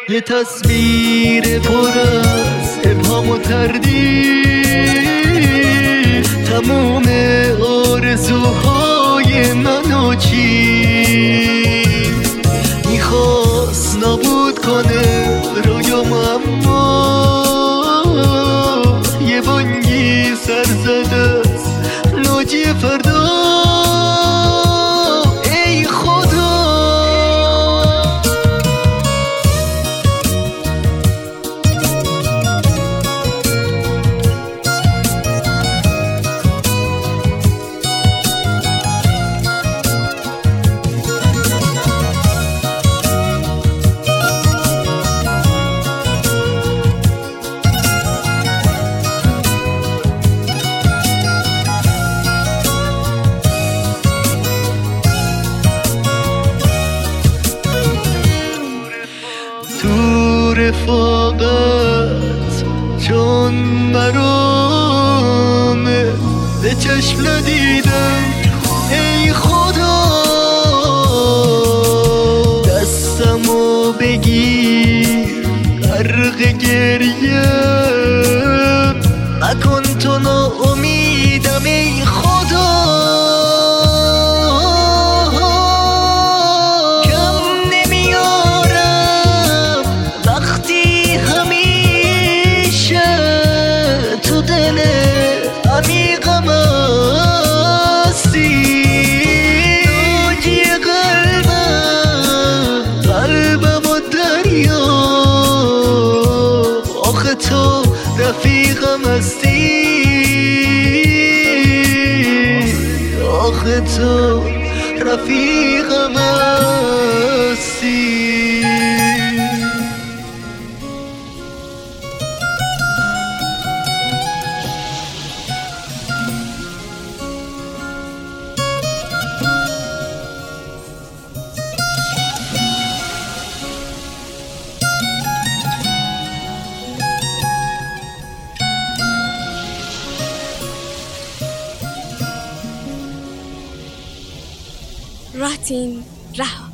یه تصویر پر از ابهام و تردید، تموم آرزوهای منو چید. میخواست نابود کنه رویام، اما یه بانگی سر زده است ناجی فردا. ای خدا تو رفاقت چون مرامه به چشم ندیدم. ای خدا دستمو بگیر غرق گریه نکن تو ناامیدم. ای خدا عمیقم هستی، ناجی قلبم و دریا. آخه تو رفیقم هستی، آخه تو رفیقم هستی. راتین رها.